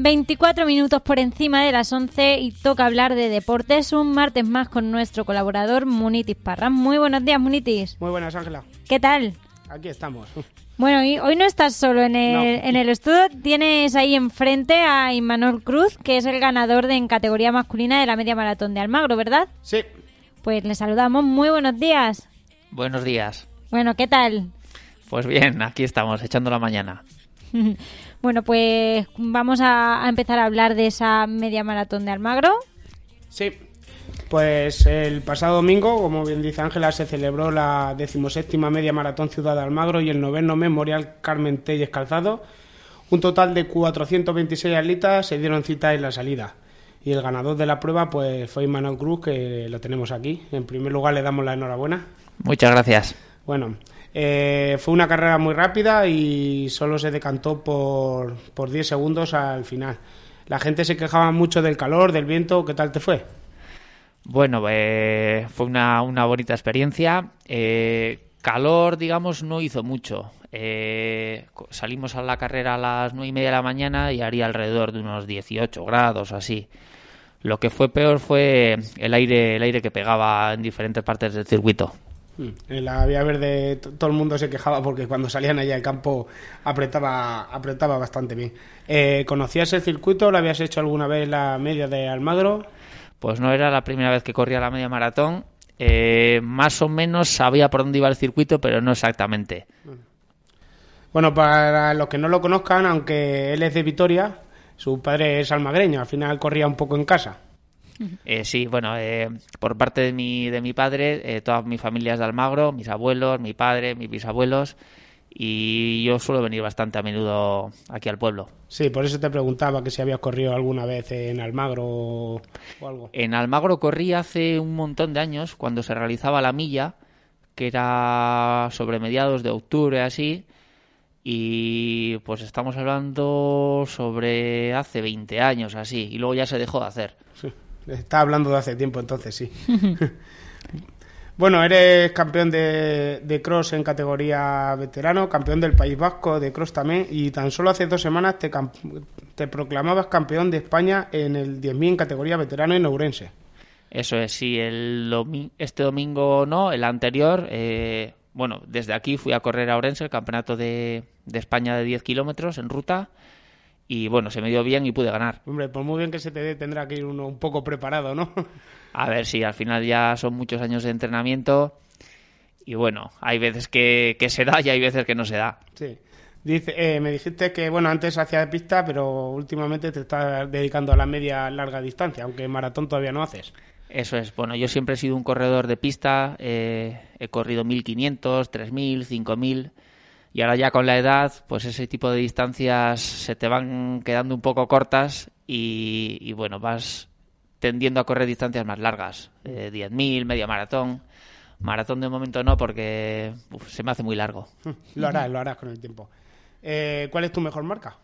24 minutos por encima de las 11 y toca hablar de deportes un martes más con nuestro colaborador Munitis Parra. Muy buenos días, Munitis. Muy buenas, Ángela. ¿Qué tal? Aquí estamos. Bueno, y hoy no estás solo en el estudio, tienes ahí enfrente a Imanol Cruz, que es el ganador en categoría masculina de la media maratón de Almagro, ¿verdad? Sí. Pues le saludamos. Muy buenos días. Buenos días. Bueno, ¿qué tal? Pues bien, aquí estamos, echando la mañana. Bueno, pues vamos a empezar a hablar de esa media maratón de Almagro. Sí, pues el pasado domingo, como bien dice Ángela, se celebró la 17ª media maratón Ciudad de Almagro y el 9º Memorial Carmen Telles Calzado. Un total de 426 atletas se dieron cita en la salida. Y el ganador de la prueba pues fue Imanol Cruz, que lo tenemos aquí. En primer lugar le damos la enhorabuena. Muchas gracias. Bueno, fue una carrera muy rápida y solo se decantó por 10 segundos al final. La gente se quejaba mucho del calor, del viento. ¿Qué tal te fue? Bueno, fue una bonita experiencia. Calor, digamos, no hizo mucho. Salimos a la carrera a las 9:30 de la mañana y haría alrededor de unos 18 grados o así. Lo que fue peor fue el aire que pegaba en diferentes partes del circuito. En la vía verde todo el mundo se quejaba porque cuando salían allá al campo apretaba bastante bien. ¿Conocías el circuito? ¿Lo habías hecho alguna vez la media de Almagro? Pues no era la primera vez que corría la media maratón. Más o menos sabía por dónde iba el circuito, pero no exactamente. Bueno, para los que no lo conozcan, aunque él es de Vitoria, su padre es almagreño, al final corría un poco en casa. Sí, bueno, por parte de mi padre, toda mi familia es de Almagro, mis abuelos, mi padre, mis bisabuelos, y yo suelo venir bastante a menudo aquí al pueblo. Sí, por eso te preguntaba que si habías corrido alguna vez en Almagro o algo. En Almagro corrí hace un montón de años, cuando se realizaba la milla, que era sobre mediados de octubre, así, y pues estamos hablando sobre hace 20 años, así, y luego ya se dejó de hacer. Sí. Está hablando de hace tiempo, entonces sí. Bueno, eres campeón de cross en categoría veterano, campeón del País Vasco de cross también, y tan solo hace 2 semanas te proclamabas campeón de España en el 10.000 en categoría veterano en Ourense. Eso es, sí. Este domingo no, el anterior. Bueno, desde aquí fui a correr a Ourense, el campeonato de España de 10 kilómetros en ruta. Y bueno, se me dio bien y pude ganar. Hombre, pues muy bien que se te dé, tendrá que ir uno un poco preparado, ¿no? A ver, sí, al final ya son muchos años de entrenamiento y bueno, hay veces que se da y hay veces que no se da. Sí. Me dijiste que, bueno, antes hacías de pista, pero últimamente te estás dedicando a la media larga distancia, aunque maratón todavía no haces. Eso es, bueno, yo siempre he sido un corredor de pista, he corrido 1.500, 3.000, 5.000... Y ahora ya con la edad, pues ese tipo de distancias se te van quedando un poco cortas y bueno, vas tendiendo a correr distancias más largas. 10.000, media maratón. Maratón de momento no, porque se me hace muy largo. Lo harás con el tiempo. ¿Cuál es tu mejor marca?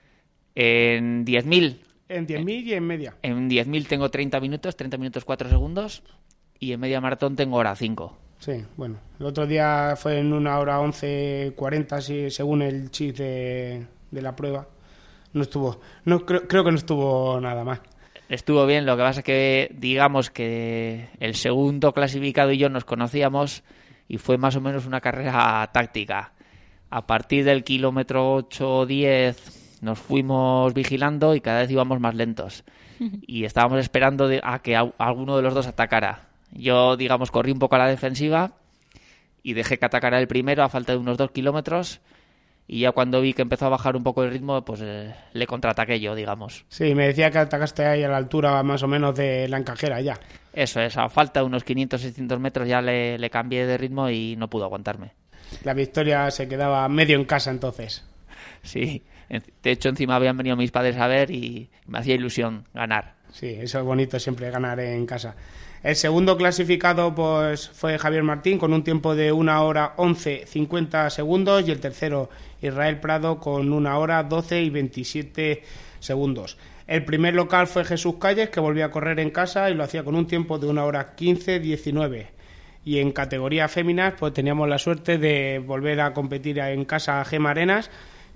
En 10.000. En 10.000 y en media. En 10.000 tengo 30 minutos 4 segundos. Y en media maratón tengo hora 5. Sí, bueno, el otro día fue en 1 hora 11:40, sí, según el chip de la prueba. Creo que no estuvo nada mal. Estuvo bien, lo que pasa es que digamos que el segundo clasificado y yo nos conocíamos y fue más o menos una carrera táctica. A partir del kilómetro 8 o 10 nos fuimos vigilando y cada vez íbamos más lentos. Y estábamos esperando a que alguno de los dos atacara. Yo, digamos, corrí un poco a la defensiva y dejé que atacara el primero a falta de unos 2 kilómetros y ya cuando vi que empezó a bajar un poco el ritmo, pues le contraataqué yo, digamos. Sí, me decía que atacaste ahí a la altura más o menos de la encajera ya. Eso es, a falta de unos 500-600 metros ya le cambié de ritmo y no pudo aguantarme. La victoria se quedaba medio en casa entonces. Sí, de hecho encima habían venido mis padres a ver y me hacía ilusión ganar. Sí, eso es bonito siempre, ganar en casa. El segundo clasificado pues fue Javier Martín con un tiempo de 1 hora 11:50 segundos y el tercero Israel Prado con 1 hora 12:27 segundos. El primer local fue Jesús Calles, que volvió a correr en casa y lo hacía con un tiempo de 1 hora 15:19. Y en categoría féminas pues teníamos la suerte de volver a competir en casa a Gema Arenas,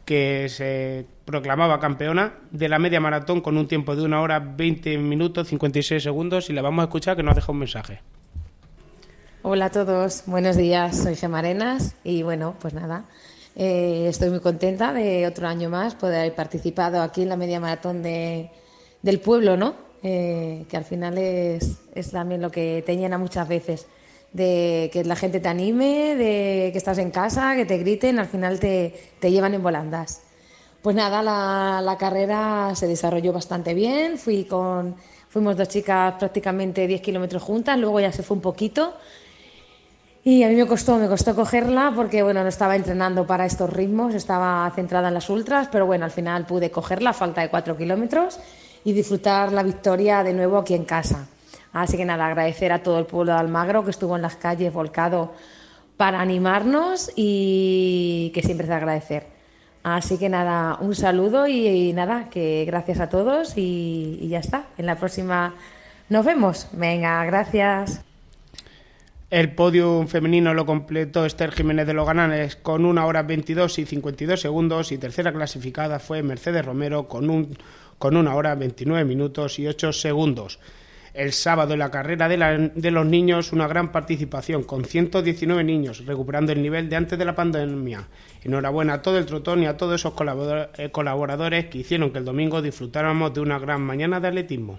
que se proclamaba campeona de la media maratón con un tiempo de 1 hora 20 minutos 56 segundos, y la vamos a escuchar, que nos deja un mensaje. Hola a todos, buenos días, soy Gemma Arenas y bueno, pues nada, estoy muy contenta de otro año más poder haber participado aquí en la media maratón del pueblo, ¿no? Que al final es también lo que te llena muchas veces, de que la gente te anime, de que estás en casa, que te griten, al final te llevan en volandas. Pues nada, la carrera se desarrolló bastante bien, fuimos 2 chicas prácticamente 10 kilómetros juntas, luego ya se fue un poquito y a mí me costó cogerla porque bueno, no estaba entrenando para estos ritmos, estaba centrada en las ultras, pero bueno, al final pude cogerla a falta de 4 kilómetros y disfrutar la victoria de nuevo aquí en casa. Así que nada, agradecer a todo el pueblo de Almagro que estuvo en las calles volcado para animarnos y que siempre es de agradecer. Así que nada, un saludo y nada, que gracias a todos y ya está. En la próxima nos vemos. Venga, gracias. El podium femenino lo completó Esther Jiménez de Logananes con 1 hora 22 y 52 segundos y tercera clasificada fue Mercedes Romero con 1 hora 29 minutos y 8 segundos. El sábado en la carrera de los niños, una gran participación con 119 niños, recuperando el nivel de antes de la pandemia. Enhorabuena a todo el trotón y a todos esos colaboradores que hicieron que el domingo disfrutáramos de una gran mañana de atletismo.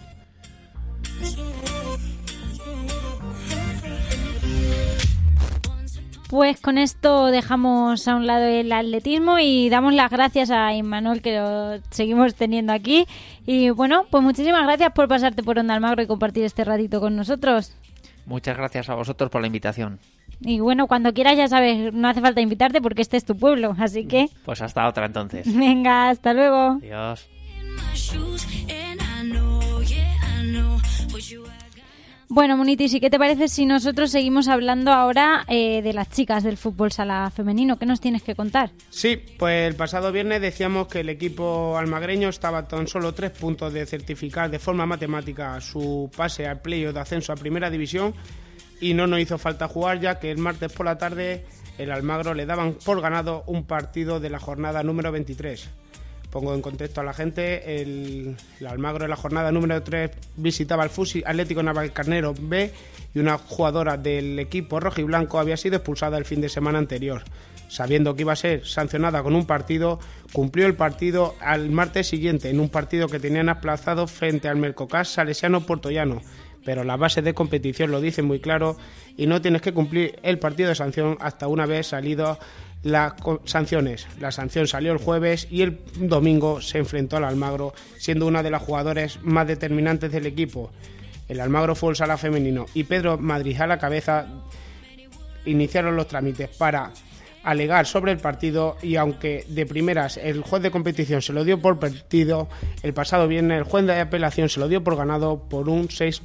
Pues con esto dejamos a un lado el atletismo y damos las gracias a Imanol, que lo seguimos teniendo aquí. Y bueno, pues muchísimas gracias por pasarte por Onda Almagro y compartir este ratito con nosotros. Muchas gracias a vosotros por la invitación. Y bueno, cuando quieras, ya sabes, no hace falta invitarte porque este es tu pueblo, así que... Pues hasta otra entonces. Venga, hasta luego. Adiós. Bueno, Munitis, ¿y qué te parece si nosotros seguimos hablando ahora de las chicas del fútbol sala femenino? ¿Qué nos tienes que contar? Sí, pues el pasado viernes decíamos que el equipo almagreño estaba a tan solo 3 puntos de certificar de forma matemática su pase al playoff de ascenso a Primera División, y no nos hizo falta jugar, ya que el martes por la tarde el Almagro le daban por ganado un partido de la jornada número 23. Pongo en contexto a la gente, el Almagro en la jornada número 3 visitaba al Fusi Atlético Navalcarnero B y una jugadora del equipo rojiblanco había sido expulsada el fin de semana anterior. Sabiendo que iba a ser sancionada con un partido, cumplió el partido al martes siguiente en un partido que tenían aplazado frente al Mercocas Salesiano Portollano. Pero las bases de competición lo dicen muy claro y no tienes que cumplir el partido de sanción hasta una vez salido las sanciones. La sanción salió el jueves y el domingo se enfrentó al Almagro, siendo una de las jugadoras más determinantes del equipo. El Almagro Fútbol Sala Femenino y Pedro Madrid a la cabeza iniciaron los trámites para alegar sobre el partido, y aunque de primeras el juez de competición se lo dio por perdido, el pasado viernes el juez de apelación se lo dio por ganado por 6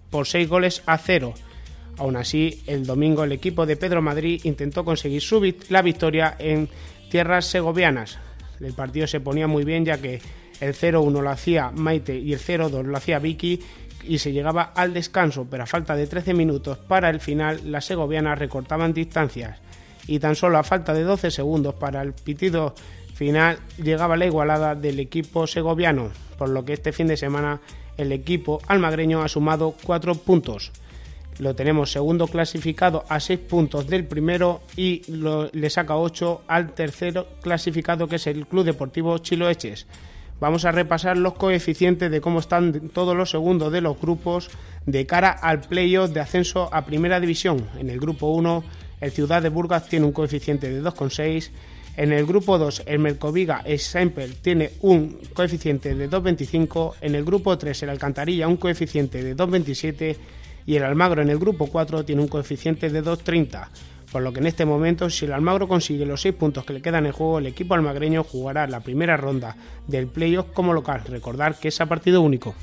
goles-0. Aún así, el domingo el equipo de Pedro Madrid intentó conseguir la victoria en tierras segovianas. El partido se ponía muy bien, ya que el 0-1 lo hacía Maite y el 0-2 lo hacía Vicky, y se llegaba al descanso, pero a falta de 13 minutos para el final las segovianas recortaban distancias, y tan solo a falta de 12 segundos para el pitido final llegaba la igualada del equipo segoviano, por lo que este fin de semana el equipo almagreño ha sumado 4 puntos. Lo tenemos segundo clasificado a 6 puntos del primero y le saca 8 al tercero clasificado, que es el Club Deportivo Chiloeches. Vamos a repasar los coeficientes de cómo están todos los segundos de los grupos de cara al playoff de ascenso a Primera División. En el grupo 1, el Ciudad de Burgas tiene un coeficiente de 2,6. En el grupo 2, el Mercoviga Sempel tiene un coeficiente de 2,25. En el grupo 3, el Alcantarilla un coeficiente de 2,27. Y el Almagro en el grupo 4 tiene un coeficiente de 2,30. Por lo que en este momento, si el Almagro consigue los 6 puntos que le quedan en juego, el equipo almagreño jugará la primera ronda del playoff como local. Recordar que es a partido único.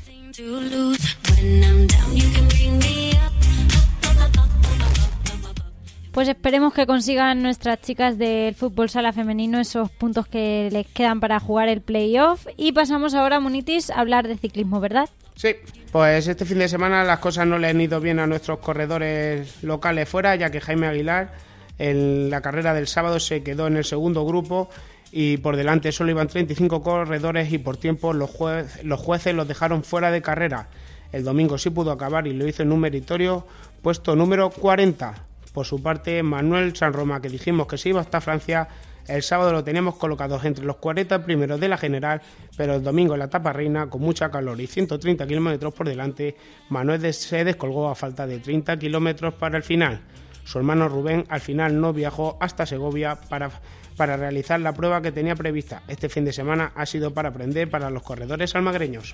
Pues esperemos que consigan nuestras chicas del fútbol sala femenino esos puntos que les quedan para jugar el playoff. Y pasamos ahora, Munitis, a hablar de ciclismo, ¿verdad? Sí, pues este fin de semana las cosas no le han ido bien a nuestros corredores locales fuera, ya que Jaime Aguilar en la carrera del sábado se quedó en el segundo grupo y por delante solo iban 35 corredores y por tiempo los jueces los dejaron fuera de carrera. El domingo sí pudo acabar y lo hizo en un meritorio puesto número 40. Por su parte, Manuel Sanroma, que dijimos que se iba hasta Francia, el sábado lo teníamos colocados entre los 40 primeros de la general, pero el domingo en la etapa reina, con mucha calor y 130 kilómetros por delante, Manuel se descolgó a falta de 30 kilómetros para el final. Su hermano Rubén al final no viajó hasta Segovia para realizar la prueba que tenía prevista. Este fin de semana ha sido para aprender para los corredores almagreños.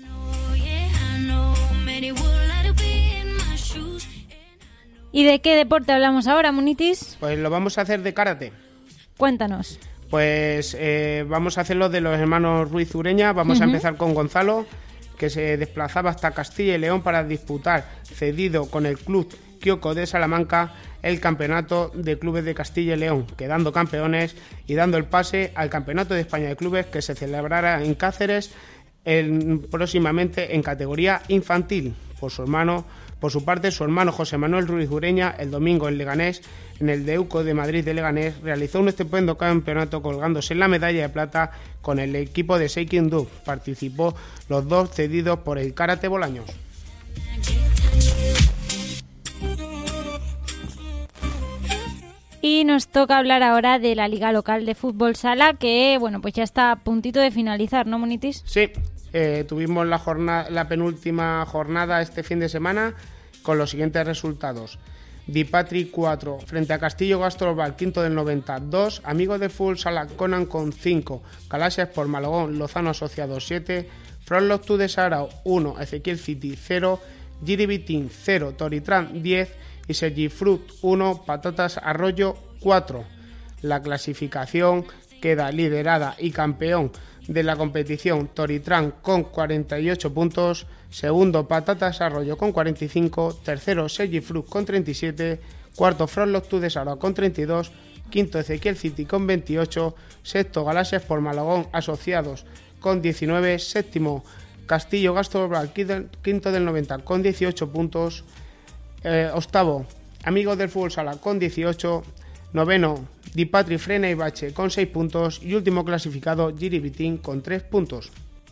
¿Y de qué deporte hablamos ahora, Munitis? Pues lo vamos a hacer de karate. Cuéntanos. Pues vamos a hacerlo de los hermanos Ruiz Ureña. Vamos a empezar con Gonzalo, que se desplazaba hasta Castilla y León para disputar, cedido con el club Kioco de Salamanca, el campeonato de clubes de Castilla y León, quedando campeones y dando el pase al campeonato de España de clubes que se celebrará en Cáceres próximamente en categoría infantil. Por su parte, su hermano José Manuel Ruiz Ureña, el domingo en Leganés, en el Deuco de Madrid de Leganés, realizó un estupendo campeonato colgándose en la medalla de plata con el equipo de Seikin Du. Participó los dos cedidos por el Karate Bolaños. Y nos toca hablar ahora de la Liga Local de Fútbol Sala, que bueno, pues ya está a puntito de finalizar, ¿no, Munitis? Sí, tuvimos la penúltima jornada este fin de semana con los siguientes resultados. Dipatri 4 frente a Castillo Gastrobal, quinto del 90, 2, Amigos de Fútbol Sala Conan con 5, Calasia por Malagón, Lozano Asociados 7, Frontlock Tu de Sarao 1, Ezequiel City 0, Giribitín 0, Toritran 10 y Sergifrut 1, Patatas Arroyo 4. La clasificación queda liderada y campeón de la competición Toritran con 48 puntos, segundo Patatas Arroyo con 45, tercero Sergifrut con 37, cuarto Frontlock Tu de Sarao con 32, quinto Ezequiel City con 28, sexto Galaxias por Malagón Asociados con 19, séptimo Castillo Gastrobal, quinto del 90 con 18 puntos, octavo Amigos del Fútbol Sala con 18, noveno Dipatri Frena y Bache con 6 puntos y último clasificado Giribitín con 3 puntos.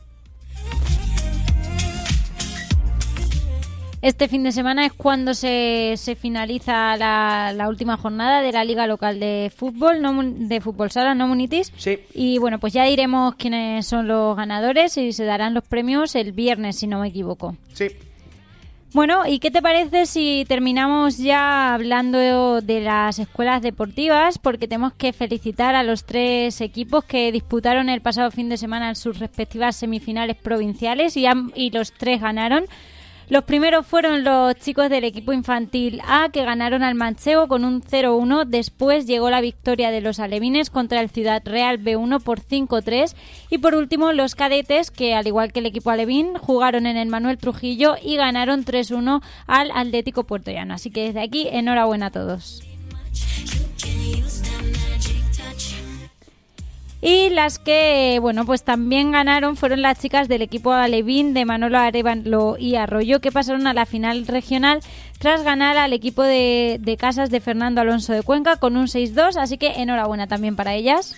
Este fin de semana es cuando se finaliza la última jornada de la Liga Local de Fútbol, de Fútbol Sala, ¿no, Munitis? Sí. Y bueno, pues ya diremos quiénes son los ganadores y se darán los premios el viernes, si no me equivoco. Sí. Bueno, ¿y qué te parece si terminamos ya hablando de las escuelas deportivas? Porque tenemos que felicitar a los 3 equipos que disputaron el pasado fin de semana en sus respectivas semifinales provinciales y los 3 ganaron. Los primeros fueron los chicos del equipo infantil A, que ganaron al Manchego con un 0-1. Después llegó la victoria de los alevines contra el Ciudad Real B1 por 5-3. Y por último, los cadetes, que al igual que el equipo alevín, jugaron en el Manuel Trujillo y ganaron 3-1 al Atlético Puertollano. Así que desde aquí, enhorabuena a todos. Y las que, bueno, pues también ganaron fueron las chicas del equipo alevín de Manolo Arévalo y Arroyo, que pasaron a la final regional tras ganar al equipo de Casas de Fernando Alonso de Cuenca con un 6-2, así que enhorabuena también para ellas.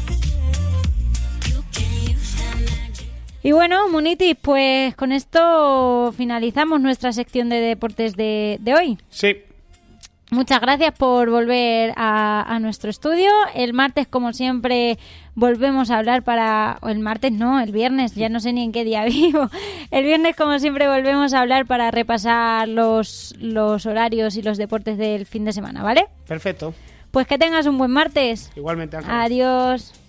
Y bueno, Munitis, pues con esto finalizamos nuestra sección de deportes de hoy. Sí. Muchas gracias por volver a nuestro estudio. El martes, como siempre, volvemos a hablar el viernes, ya no sé ni en qué día vivo. El viernes, como siempre, volvemos a hablar para repasar los horarios y los deportes del fin de semana, ¿vale? Perfecto. Pues que tengas un buen martes. Igualmente, Ángela. Adiós.